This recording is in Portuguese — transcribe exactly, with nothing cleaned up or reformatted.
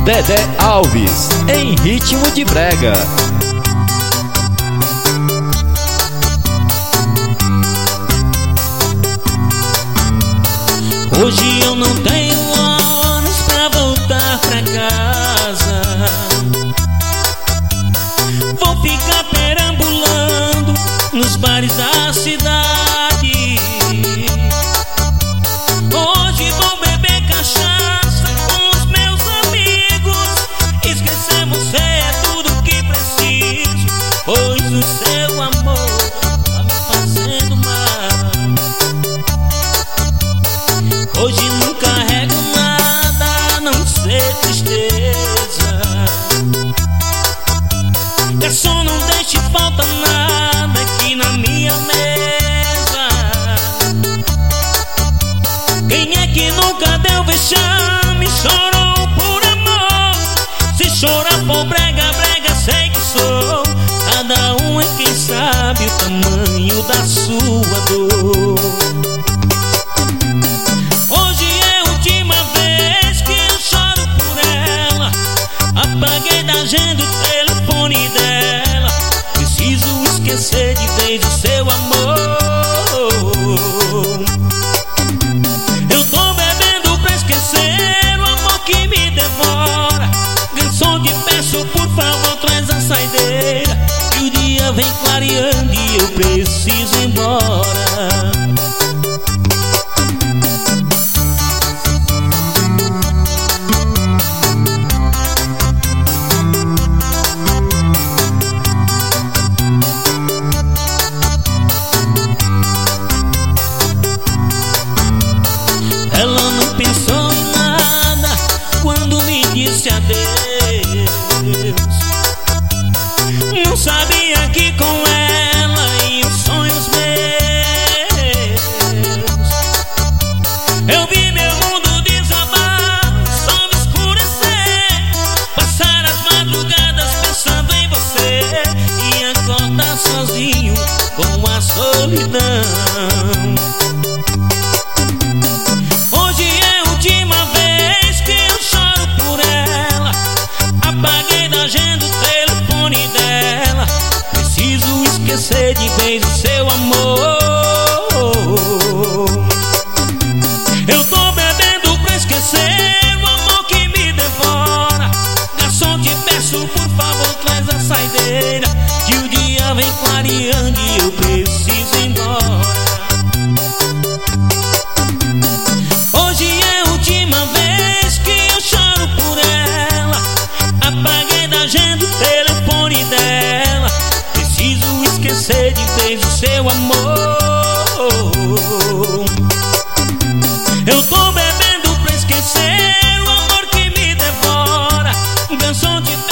Dedé Alves, em ritmo de brega. Hoje eu não tenho horas pra voltar pra casa. Vou ficar perambulando nos bares da cidade. Hoje vou beber cachaça com os meus amigos. Esquecemos, é tudo que preciso, pois o seu amor tá me fazendo mal. Hoje não carrego nada a não ser tristeza. Garçom, não deixe falta nada aqui na minha mesa. Quem é que nunca deu vexame, chorou por amor? Se chorar por brega, brega sei que sou. Cada um é quem sabe o tamanho da sua dor. Apaguei da agenda o telefone dela. Preciso esquecer de vez o seu amor. Eu tô bebendo pra esquecer o amor que me devora. Garçom, te peço, por favor, traz a saideira, que o dia vem clareando e eu preciso ir embora. Ela não pensou em nada quando me disse adeus. Não sabia que com ela iam sonhos meus. Eu vi meu mundo desabar, o sol escurecer, passar as madrugadas pensando em você e acordar sozinho com a solidão. Esquecer de vez o seu amor. Eu tô bebendo pra esquecer o amor que me devora. Garçom, te peço, por favor, traz a saideira, que o dia vem clareando e eu preciso ir embora. Hoje é a última vez que eu choro por ela. Apaguei da agenda o telefone dela. Preciso esquecer de vez o seu amor. Eu tô bebendo pra esquecer o amor que me devora. Garçom, te